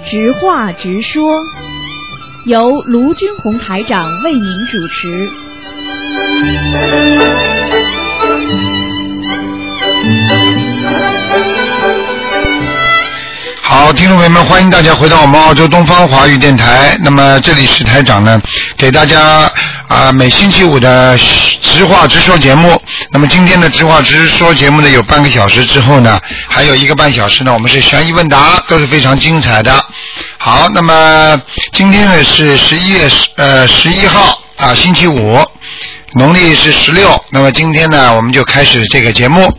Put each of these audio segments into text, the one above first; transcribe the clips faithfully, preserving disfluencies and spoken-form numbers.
直话直说，由卢军红台长为您主持。 好，听众朋友们，欢迎大家回到我们澳洲东方华语电台。那么这里是台长呢，给大家啊、呃、每星期五的直话直说节目。那么今天的直话直说节目呢，有半个小时之后呢，还有一个半小时呢，我们是悬疑问答，都是非常精彩的。好，那么今天呢是十一月呃十一号啊，星期五，农历是十六。那么今天呢，我们就开始这个节目。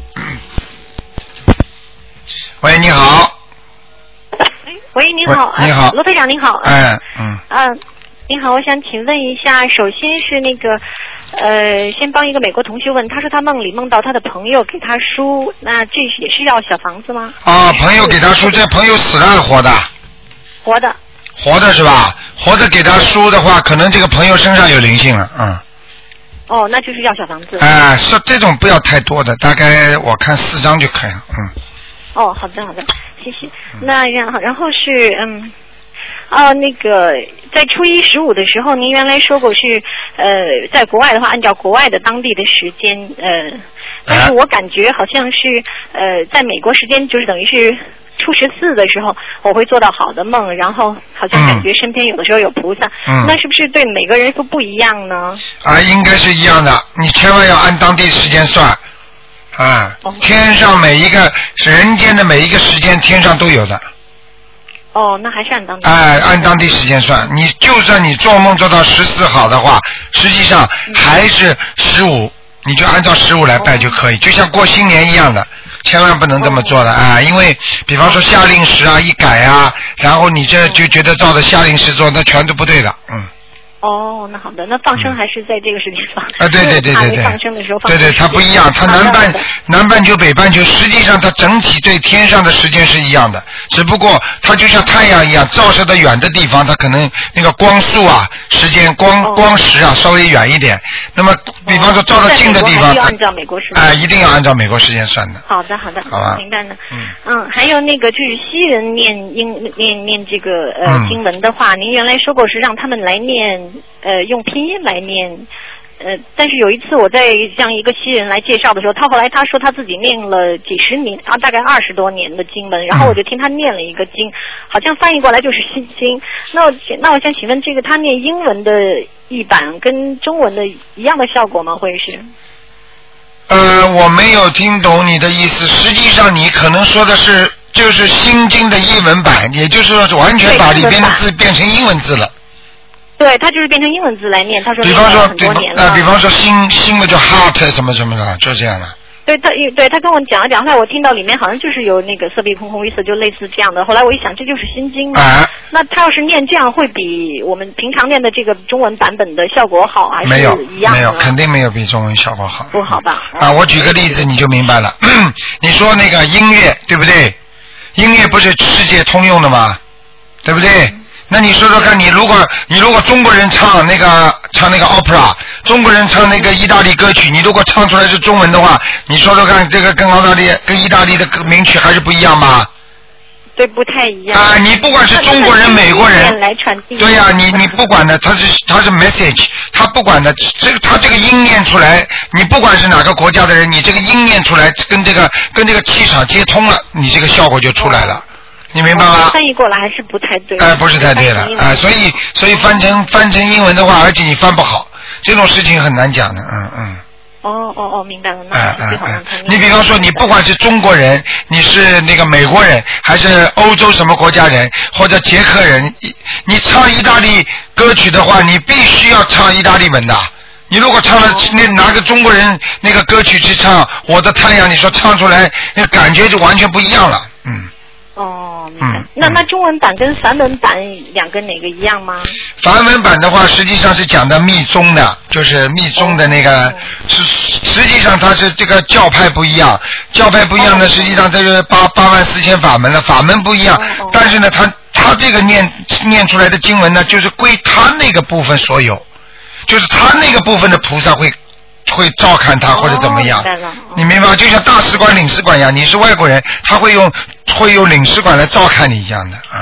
喂，你好。 喂，您好， 你好， 罗队长您好。 哎，嗯。 啊，您好，我想请问一下，首先是那个，呃，先帮一个美国同学问，他说他梦里梦到他的朋友给他书，那这也是要小房子吗？ 啊，朋友给他书，这朋友死了还是活的？ 活的。 活的是吧？活的给他书的话，可能这个朋友身上有灵性了，嗯。 哦，那就是要小房子。 哎，是这种不要太多的，大概我看四张就可以了，嗯。 哦，好的好的，谢谢。那然后然后是嗯，啊那个在初一十五的时候，您原来说过是呃在国外的话，按照国外的当地的时间呃，但是我感觉好像是呃在美国时间就是等于是初十四的时候，我会做到好的梦，然后好像感觉身边有的时候有菩萨，嗯、那是不是对每个人都不一样呢？ 啊，应该是一样的，你千万要按当地时间算。啊，天上每一个人间的每一个时间，天上都有的。 哦，那还是按当地。 哎，按当地时间算。你就算你做梦做到十四号的话，实际上还是十五、嗯，你就按照十五来拜就可以，哦、就像过新年一样的，千万不能这么做的啊、哦！因为比方说夏令时啊一改啊，然后你这就觉得照着夏令时做，那全都不对的，嗯。 哦，那好的，那放生还是在这个时间放。 啊，对对对对对。 放生的时候放。 对对，它不一样，它南半南半球北半球，实际上它整体对天上的时间是一样的，只不过它就像太阳一样，照射的远的地方，它可能那个光速啊、时间光、哦、光时啊稍微远一点。那么，比方说照到近的地方， 要按照美国时间。 哎、呃，一定要按照美国时间算的。 好的，好的， 好吧， 明白了。嗯嗯，还有那个就是西人念英念念这个呃、嗯、经文的话，您原来说过是让他们来念呃用拼音来念。呃，但是有一次我在向一个西人来介绍的时候，他后来他说他自己念了几十年啊，大概二十多年的经文，然后我就听他念了一个经，好像翻译过来就是心经。那我那我想请问，这个他念英文的译版跟中文的一样的效果吗？会是？ 呃，我没有听懂你的意思。实际上，你可能说的是就是心经的译文版，也就是说完全把里边的字变成英文字了。 对，他就是变成英文字来念。他说比方说， 很多年了。 呃，比方说心心的叫 heart 什么什么的，就这样的。 对他，对他跟我讲了讲，后来我听到里面好像就是有那个色必空空一色，就类似这样的。后来我一想，这就是心经嘛。 啊。 那他要是念这样，会比我们平常念的这个中文版本的效果好，还是一样的？ 没有，没有，肯定没有比中文效果好。 不好吧？ 啊，我举个例子你就明白了。你说那个音乐对不对？音乐不是世界通用的吗？对不对？嗯，那你说说看，你如果你如果中国人唱那个唱那个 opera， 中国人唱那个意大利歌曲，你如果唱出来是中文的话，你说说看，这个跟澳大利跟意大利的名曲还是不一样吗？ 对，不太一样。 啊，你不管是中国人、美国人， 来传递。 对呀、啊，你你不管的，他是他是 message， 他不管的，这个他这个音念出来，你不管是哪个国家的人，你这个音念出来，跟这个跟这个气场接通了，你这个效果就出来了。哦，你明白吗？ 翻译过来还是不太对。 哎、呃，不是太对了，哎、呃，所以所以翻成翻成英文的话，而且你翻不好，这种事情很难讲的，嗯嗯。 哦哦哦，明白了。 哎哎哎，你比方说，你不管是中国人，你是那个美国人，还是欧洲什么国家人，或者捷克人，你唱意大利歌曲的话，你必须要唱意大利文的。你如果唱了那拿个中国人那个歌曲去唱《我的太阳》，你说唱出来，那感觉就完全不一样了，嗯。 哦，明白。嗯、那那中文版跟梵文版两个哪个一样吗？ 梵文版的话，实际上是讲的密宗的，就是密宗的那个，是、哦、实际上它是这个教派不一样，教派不一样呢，实际上这是八八万四千法门了，法门不一样，哦、但是呢，他他这个念念出来的经文呢，就是归他那个部分所有，就是他那个部分的菩萨会。会照看他或者怎么样， 哦、 你明白吗？就像大使馆、领事馆一样，你是外国人，他会用会用领事馆来照看你一样的啊。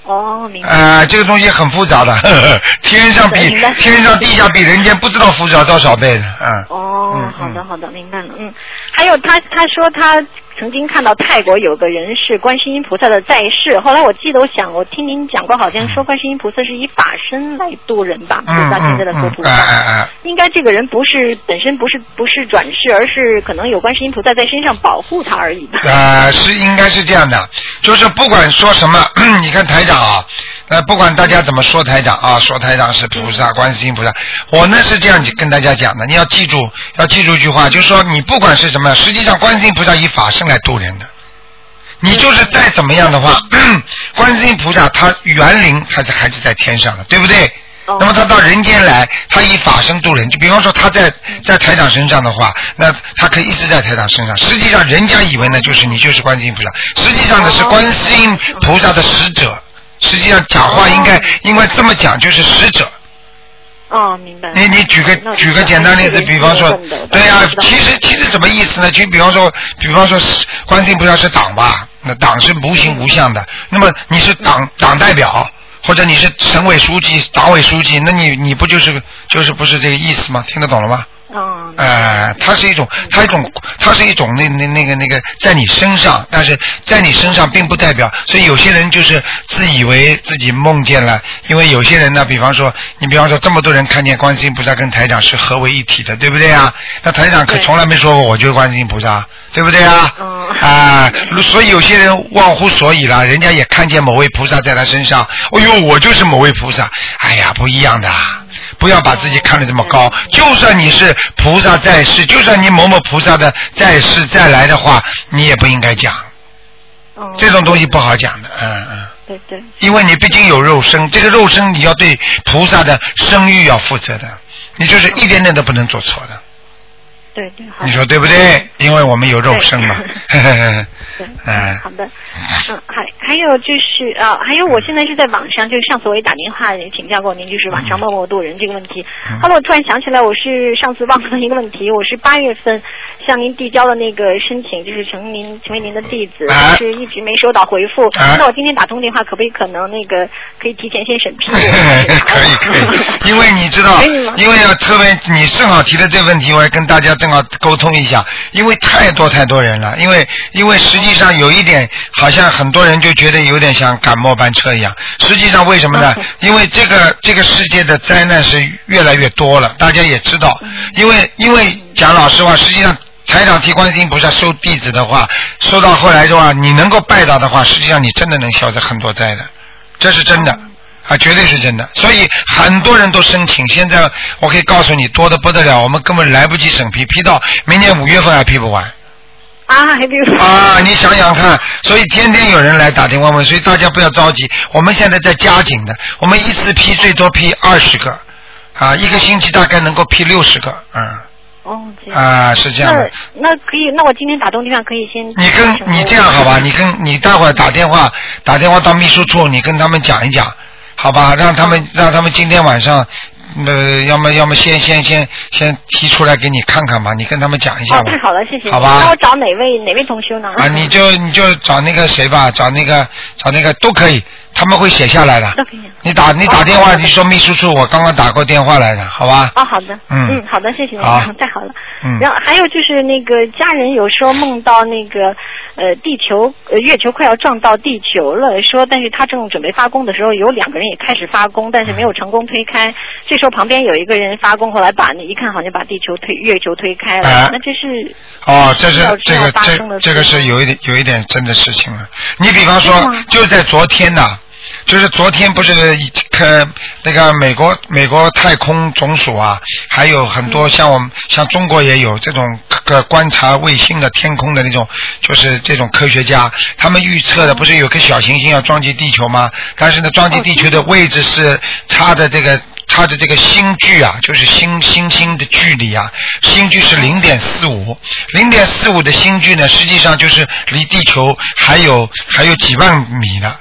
哦，明白。 啊、呃，这个东西很复杂的，呵呵天上比天上地下比人间不知道复杂多少倍的，嗯。 哦，嗯、好的好的，明白了。嗯，还有他他说他曾经看到泰国有个人是观世音菩萨的在世，后来我记得我想我听您讲过，好像说观世音菩萨是以法身来度人吧，菩萨现在的佛菩萨， 嗯嗯嗯、 应该这个人不是本身不是不是转世，而是可能有观世音菩萨在身上保护他而已吧。 呃，是应该是这样的，就是不管说什么，你看台长啊，呃，不管大家怎么说台长啊，说台长是菩萨，观世音菩萨，我呢是这样跟大家讲的，你要记住，要记住一句话，就是说你不管是什么，实际上观世音菩萨以法身来度人的。你就是再怎么样的话，观世音菩萨他园灵他还是在天上的，对不对？那么他到人间来，他以法身度人，就比方说他在在台长身上的话，那他可以一直在台长身上。实际上人家以为呢，就是你就是观世音菩萨，实际上呢是观世音菩萨的使者。实际上讲话应该应该这么讲，就是使者。 哦，明白。 你你举个举个简单例子，比方说，对呀、啊，其实其实什么意思呢？就比方说，比方说，观世音菩萨是党吧，那党是无形无相的，那么你是党党代表，或者你是省委书记、党委书记，那你你不就是就是不是这个意思吗？听得懂了吗？ 嗯， 呃，它是一种，它一种，它是一种那那那个那个在你身上，但是在你身上并不代表，所以有些人就是自以为自己梦见了，因为有些人呢，比方说，你比方说这么多人看见观世音菩萨跟台长是合为一体的，对不对啊？那台长可从来没说过我就是观世音菩萨，对不对啊？ 嗯。 啊、呃，所以有些人忘乎所以了，人家也看见某位菩萨在他身上，哎呦，我就是某位菩萨，哎呀，不一样的。不要把自己看得这么高，就算你是菩萨在世，就算你某某菩萨的在世再来的话，你也不应该讲。 哦。 这种东西不好讲的，嗯嗯。 对对。 因为你毕竟有肉身，这个肉身你要对菩萨的声誉要负责的，你就是一点点都不能做错的。 对对，好。 你说对不对？因为我们有肉身嘛。 对，嗯，好的。嗯，还还有就是啊，还有我现在是在网上，就是上次我也打电话也请教过您，就是网上默默度人这个问题。 嗯、 后来我突然想起来，我是上次忘了一个问题，我是八月份向您递交的那个申请，就是成您成为您的弟子，但、啊、是一直没收到回复。啊、那我今天打通电话，可不可以可能那个可以提前先审批我？ 可以可以，因为你知道，因为要特别你正好提的这个问题，我也跟大家正好沟通一下，因为太多太多人了，因为因为实际上有一点，好像很多人就觉得有点像赶末班车一样。实际上为什么呢？因为这个这个世界的灾难是越来越多了，大家也知道。因为因为讲老实话，实际上台长替观世音菩萨收弟子的话，收到后来的话，你能够拜到的话，实际上你真的能消灾很多灾的，这是真的。啊，绝对是真的，所以很多人都申请。现在我可以告诉你，多得不得了，我们根本来不及审批，批到明年五月份还批不完。 啊，还批不完啊！你想想看，所以天天有人来打电话问，所以大家不要着急。我们现在在加紧的，我们一次批最多批二十个，啊，一个星期大概能够批六十个，嗯。 哦，这样啊，是这样的。 那那可以，那我今天打通电话可以先。 你跟你这样好吧？你跟你待会儿打电话，打电话到秘书处，你跟他们讲一讲。好吧，让他们让他们今天晚上，呃，要么要么先先先先提出来给你看看吧，你跟他们讲一下吧。 哦，太好了，谢谢。 好吧。 那我找哪位哪位同修呢？ 啊，你就你就找那个谁吧，找那个找那个都可以，他们会写下来的。 都可以。 你打你打电话，你说秘书处，我刚刚打过电话来的，好吧？ 哦，好的。 嗯嗯，好的，谢谢您。 好， 太好了。 嗯。 然后还有就是那个家人有时候梦到那个。呃，地球呃月球快要撞到地球了，说但是他正准备发功的时候，有两个人也开始发功，但是没有成功推开。这时候旁边有一个人发功，后来把那一看好像把地球推月球推开了。 啊、 那这是哦，这是这个这这个是有一点有一点真的事情了。你比方说，就在昨天呐。就是昨天不是呃那个美国美国太空总署啊，还有很多像我们像中国也有这种个观察卫星的天空的那种，就是这种科学家，他们预测的不是有颗小行星要撞击地球吗？但是呢，撞击地球的位置是差的这个。它的这个星距啊，就是星星星的距离啊，星距是零点四五，零点四五的星距呢，实际上就是离地球还有还有几万米呢。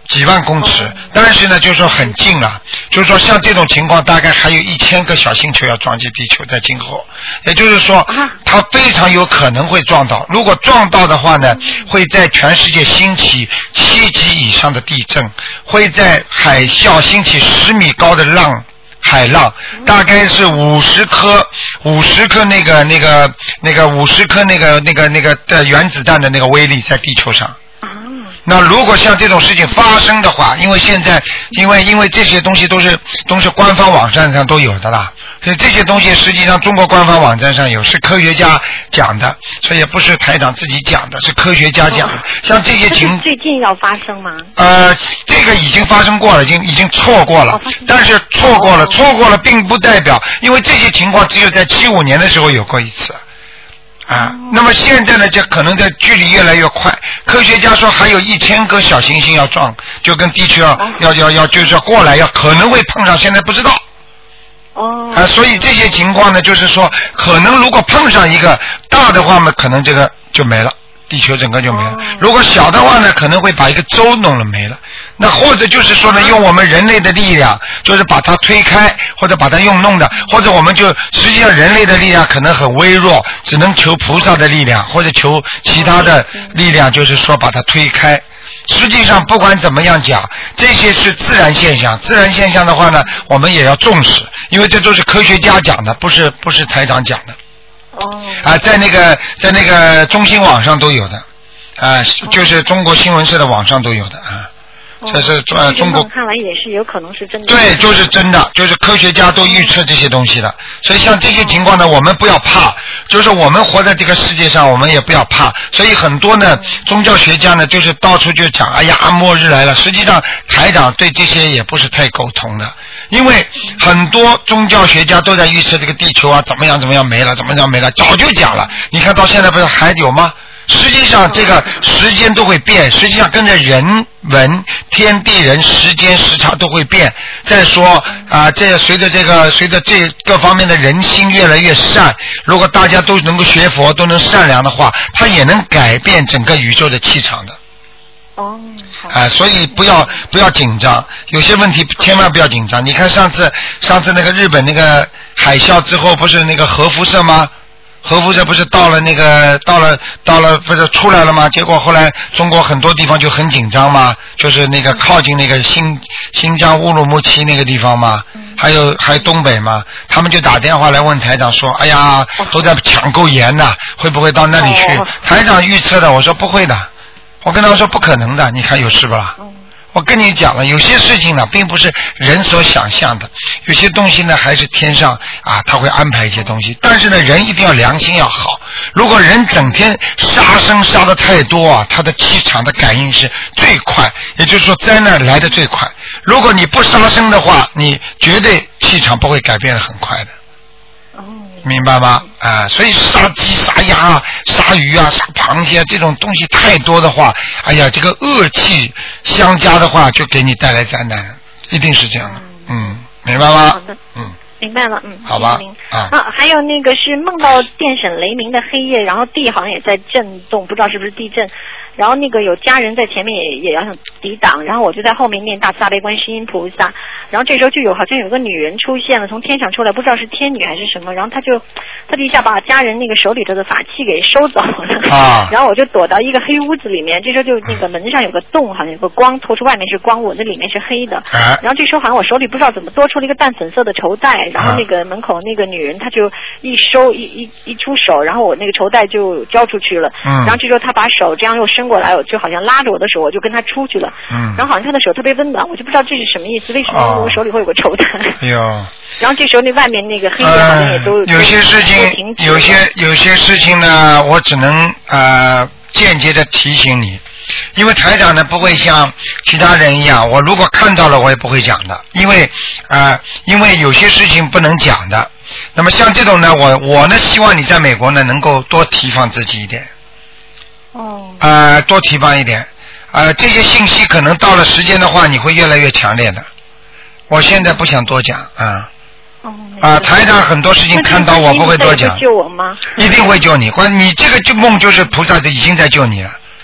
几万公尺，但是呢，就是说很近了，就是说像这种情况，大概还有一千个小星球要撞击地球，在今后，也就是说，它非常有可能会撞到。如果撞到的话呢，会在全世界兴起七级以上的地震，会在海啸兴起十米高的浪。海浪大概是五十颗，五十颗那个那个那个五十颗那个那个那个的原子弹的那个威力在地球上。那如果像这种事情发生的话，因为现在因为因为这些东西都是都是官方网站上都有的啦，所以这些东西实际上中国官方网站上有，是科学家讲的，所以也不是台长自己讲的，是科学家讲的。哦、像这些情最近要发生吗？ 呃，这个已经发生过了，已经已经错过了，哦、但是错过了，哦、错过了并不代表，因为这些情况只有在七五年的时候有过一次。啊，那么现在呢，就可能在距离越来越快。科学家说还有一千个小行星要撞，就跟地球要要要要就是要过来，要可能会碰上，现在不知道。哦。啊，所以这些情况呢，就是说，可能如果碰上一个大的话嘛，可能这个就没了，地球整个就没了。如果小的话呢，可能会把一个州弄了没了。那或者就是说呢，用我们人类的力量，就是把它推开，或者把它用弄的，或者我们就实际上人类的力量可能很微弱，只能求菩萨的力量，或者求其他的力量，就是说把它推开。实际上不管怎么样讲，这些是自然现象，自然现象的话呢，我们也要重视，因为这都是科学家讲的，不是不是台长讲的。哦。啊，在那个在那个中新网上都有的，啊，就是中国新闻社的网上都有的啊。这是呃中国看来也是有可能是真的。 对，就是真的，就是科学家都预测这些东西的。所以像这些情况呢，我们不要怕，就是我们活在这个世界上，我们也不要怕。所以很多呢，宗教学家呢，就是到处就讲，哎呀，末日来了。实际上，台长对这些也不是太沟通的，因为很多宗教学家都在预测这个地球啊怎么样怎么样没了，怎么样没了，早就讲了。你看到现在不是还有吗？实际上这个时间都会变，实际上跟着人文、天地人、时间时差都会变。再说啊，这随着这个随着这各方面的人心越来越善，如果大家都能够学佛，都能善良的话，它也能改变整个宇宙的气场的。哦，好。啊，所以不要不要紧张，有些问题千万不要紧张。你看上次上次那个日本那个海啸之后，不是那个核辐射吗？核辐射不是到了那个到了到了不是出来了吗？结果后来中国很多地方就很紧张嘛，就是那个靠近那个新新疆乌鲁木齐那个地方嘛，还有还有东北嘛，他们就打电话来问台长说，哎呀，都在抢购盐呐，会不会到那里去？台长预测的，我说不会的，我跟他们说不可能的，你看有事不啦？我跟你讲了，有些事情呢，并不是人所想象的，有些东西呢，还是天上啊，他会安排一些东西。但是呢，人一定要良心要好。如果人整天杀生杀的太多啊，他的气场的感应是最快，也就是说灾难来的最快。如果你不杀生的话，你绝对气场不会改变的很快的。明白吗？啊，所以杀鸡、杀鸭、杀鱼啊、杀螃蟹、啊、这种东西太多的话，哎呀，这个恶气相加的话，就给你带来灾难，一定是这样的。嗯，明白吗？ 好的， 嗯， 明白了，嗯， 好吧。 啊, 啊，还有那个是梦到电闪雷鸣的黑夜，然后地好像也在震动，不知道是不是地震。然后那个有家人在前面也也要抵挡，然后我就在后面念大慈大悲观世音菩萨。然后这时候就有好像有个女人出现了，从天上出来，不知道是天女还是什么。然后她就她就一下把家人那个手里头的法器给收走了。啊！然后我就躲到一个黑屋子里面，这时候就那个门上有个洞，好像有个光透出，外面是光，我那里面是黑的。啊！然后这时候好像我手里不知道怎么多出了一个淡粉色的绸带，然后那个门口那个女人她就一收一一一出手，然后我那个绸带就交出去了。嗯。然后这时候她把手这样又伸过来，我就好像拉着我的手，我就跟她出去了。嗯。然后好像她的手特别温暖，我就不知道这是什么意思，为什么我手里会有个绸带？ 哎呦！ 然后这时候那外面那个黑夜好像也都、 呃、有些事情，有些有些事情呢，我只能呃间接的提醒你，因为台长呢不会像其他人一样，我如果看到了我也不会讲的，因为呃因为有些事情不能讲的。那么像这种呢，我我呢希望你在美国呢能够多提防自己一点。哦。呃，多提防一点。呃，这些信息可能到了时间的话，你会越来越强烈的。我现在不想多讲啊。哦。啊，台长很多事情看到我不会多讲。 会救我吗？ 一定会救你，关你这个救梦就是菩萨已经在救你了。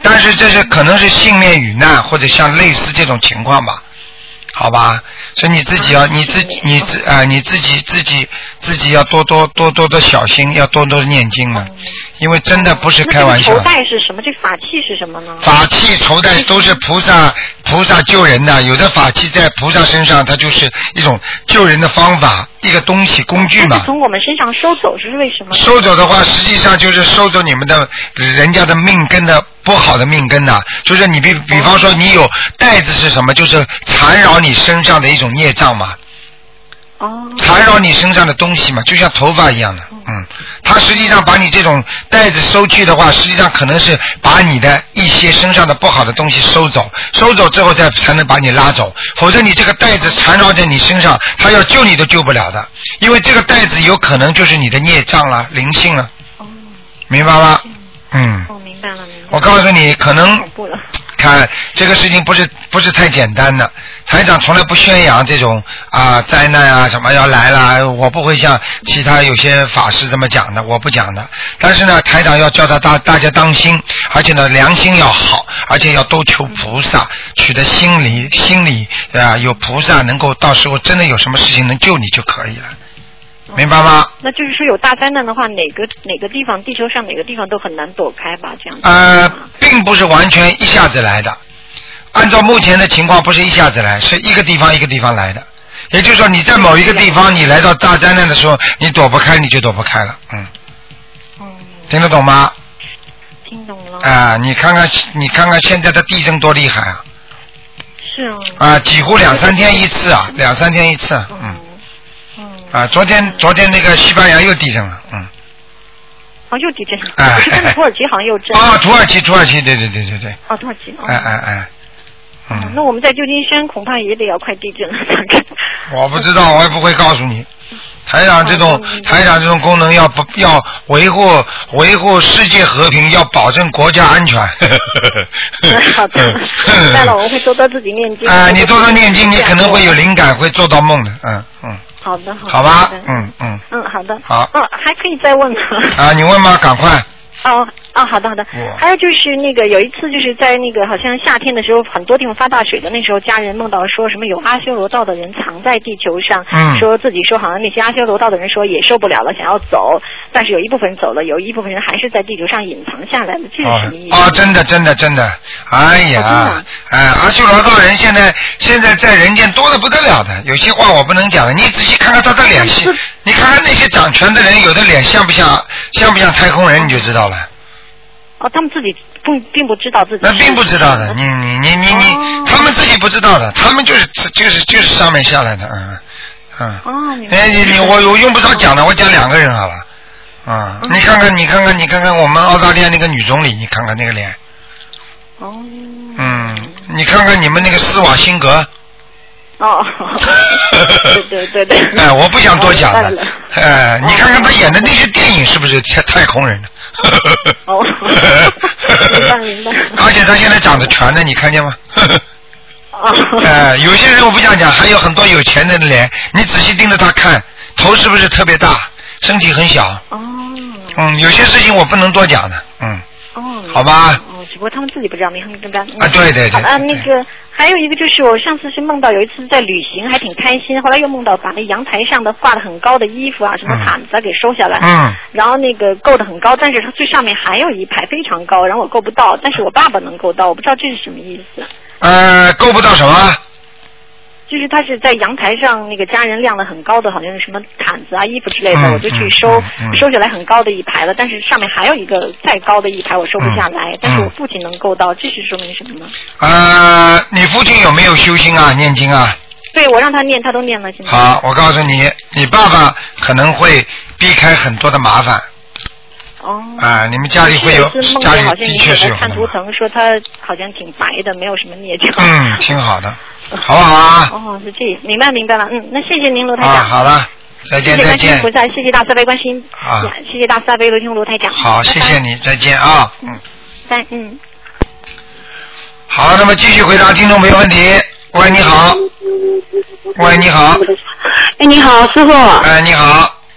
但是这是可能是幸免于难，或者像类似这种情况吧，好吧？所以你自己要，你自己，你自啊、呃，你自己自己自己要多多多多的小心，要多多的念经了，因为真的不是开玩笑。 那这个绸带是什么？这法器是什么呢？ 法器、绸带都是菩萨菩萨救人的，有的法器在菩萨身上，它就是一种救人的方法，一个东西工具嘛。 从我们身上收走是为什么？ 收走的话，实际上就是收走你们的人家的命根的不好的命根呐、啊。就是你比比方说你有带子是什么？就是缠绕你身上的一种孽障嘛。 哦。 缠绕你身上的东西嘛，就像头发一样的。嗯，他实际上把你这种带子收去的话，实际上可能是把你的一些身上的不好的东西收走，收走之后再才能把你拉走，否则你这个带子缠绕在你身上，他要救你都救不了的，因为这个带子有可能就是你的孽障了、灵性了。 哦， 明白吗？嗯。 哦，明白了，明白了。 我告诉你，可能恐怖了。 看这个事情不是不是太简单的，台长从来不宣扬这种啊灾难啊什么要来了，我不会像其他有些法师这么讲的，我不讲的。但是呢，台长要叫他大大家当心，而且呢良心要好，而且要都求菩萨，取得心里心里啊有菩萨能够到时候真的有什么事情能救你就可以了。明白吗？ 那就是说有大灾难的话，哪个哪个地方，地球上哪个地方都很难躲开吧？这样子。 呃，并不是完全一下子来的。按照目前的情况，不是一下子来，是一个地方一个地方来的。也就是说，你在某一个地方，你来到大灾难的时候，你躲不开，你就躲不开了。嗯。 嗯。 听得懂吗？ 听懂了。 啊、呃，你看看，你看看现在的地震多厉害啊！ 是啊。 啊、呃，几乎两三天一次啊，两三天一次。嗯。啊，昨天昨天那个西班牙又地震了，嗯。 哦，又地震了。 哎。 我看土耳其好像又震。 啊，土耳其，土耳其，对对对对对。 哦，土耳其。哦、 哎哎哎。嗯。 那我们在旧金山恐怕也得要快地震了， 我不知道，我也不会告诉你。台长这种、哦、台长这种功能要不要维护维护世界和平，要保证国家安全。 好的，明白了，我会多多自己念经。 啊、呃，你多多念经，你可能会有灵感，会做到梦的，嗯嗯。 好的，好的。 好吧，嗯嗯。 嗯，好的。 好。 哦，还可以再问吗？ 啊，你问吧，赶快。 哦哦，好的好的。还有就是那个有一次就是在那个好像夏天的时候，很多地方发大水的，那时候家人梦到说什么有阿修罗道的人藏在地球上， 嗯， 说自己说好像那些阿修罗道的人说也受不了了，想要走，但是有一部分人走了，有一部分人还是在地球上隐藏下来的，这是什么意思？ 哦，哦真的真的真的，哎呀，哦、哎，阿修罗道人现在现在在人间多得不得了的，有些话我不能讲了，你仔细看看他的脸型，你看看那些掌权的人，有的脸像不像像不像太空人，你就知道了。 哦，他们自己不并不知道自己。 那并不知道的，你你你你你、哦，他们自己不知道的，他们就是就是就是上面下来的，嗯嗯。 哦，明白。 哎，你你我我用不着讲了，我讲两个人好了，啊、嗯，你看看你看看你看看我们澳大利亚那个女总理，你看看那个脸。 哦。 嗯，你看看你们那个斯瓦辛格。 哦，对对对对。 哎，我不想多讲了。哎，你看看他演的那些电影是不是太太空人的？ 哦，明白明白。 而且他现在长得全的，你看见吗？ 哦。 哎，有些人我不想讲，还有很多有钱的脸，你仔细盯着他看，头是不是特别大，身体很小？ 哦。 嗯，有些事情我不能多讲的，嗯。 哦。 好吧。 哦，只不过他们自己不知道，明白明白。 啊，对对对。 啊，那个还有一个就是我上次是梦到有一次在旅行，还挺开心，后来又梦到把那阳台上的挂的很高的衣服啊，什么毯子啊给收下来， 嗯， 然后那个够得很高，但是它最上面还有一排非常高，然后我够不到，但是我爸爸能够到，我不知道这是什么意思。 呃，够不到什么？ 就是他是在阳台上，那个家人晾了很高的，好像是什么毯子啊、衣服之类的， 嗯、 我就去收、 嗯嗯， 收下来很高的一排了。但是上面还有一个再高的一排，我收不下来。嗯、但是我父亲能够到，这是说明什么呢？ 呃，你父亲有没有修心啊、念经啊？ 对，我让他念，他都念了。现在好，我告诉你，你爸爸可能会避开很多的麻烦。 哦。 啊、呃，你们家里会有，家里的确是有。 看图腾说他好像挺白的，没有什么孽障。 嗯，挺好的。好不好啊？ 哦，是这，明白明白了。嗯，那谢谢您，卢台长。 啊，好了，再见再见。谢谢观世音菩萨，谢谢大慈悲观世音。 啊， 谢谢大慈悲卢听卢台长。 好，谢谢你，再见啊。嗯。 再嗯。 好，那么继续回答听众朋友问题。喂，你好。喂，你好。 哎，你好，师傅。 哎，你好。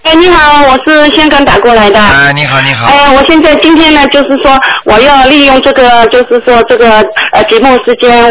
哎，你好，我是香港打过来的。 哎，你好，你好。 哎，我现在今天呢，就是说我要利用这个，就是说这个呃节目时间，